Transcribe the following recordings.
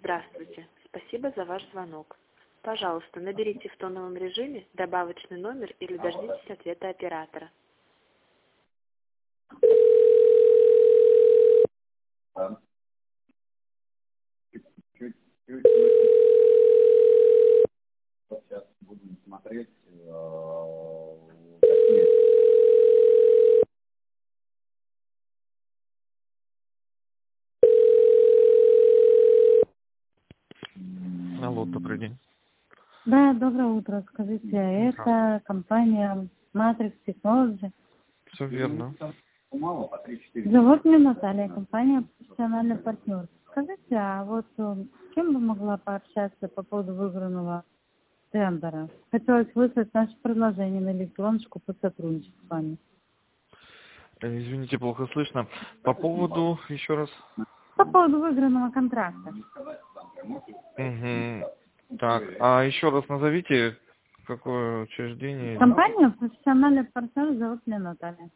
Здравствуйте. Спасибо за ваш звонок. Пожалуйста, наберите в тоновом режиме добавочный номер или дождитесь ответа оператора. Сейчас будем смотреть. Алло, добрый день. Да, доброе утро. Скажите, это компания Matrix Technology. Все верно. Зовут меня Наталья, компания профессиональный партнер. Скажите, а вот с кем бы могла пообщаться по поводу выигранного тендера? Хотелось выслать наше предложение на электроночку по сотрудничеству с вами. Извините, плохо слышно. По поводу, еще раз. По поводу выигранного контракта. Угу. Так, а еще раз назовите, какое учреждение? Компания профессиональный партнер, зовут меня Наталья.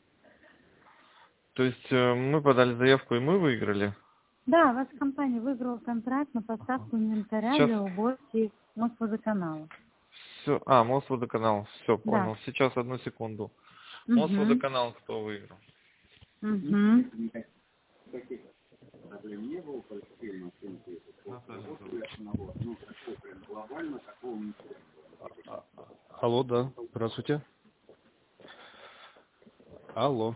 То есть мы подали заявку и мы выиграли? Да, ваша компания выиграла контракт на поставку инвентаря Сейчас. для уборки Мосводоканала. Все. Мосводоканал. Все, понял. Да. Сейчас, одну секунду. Угу. Мосводоканал кто выиграл? Угу. Алло, да. Здравствуйте. Алло.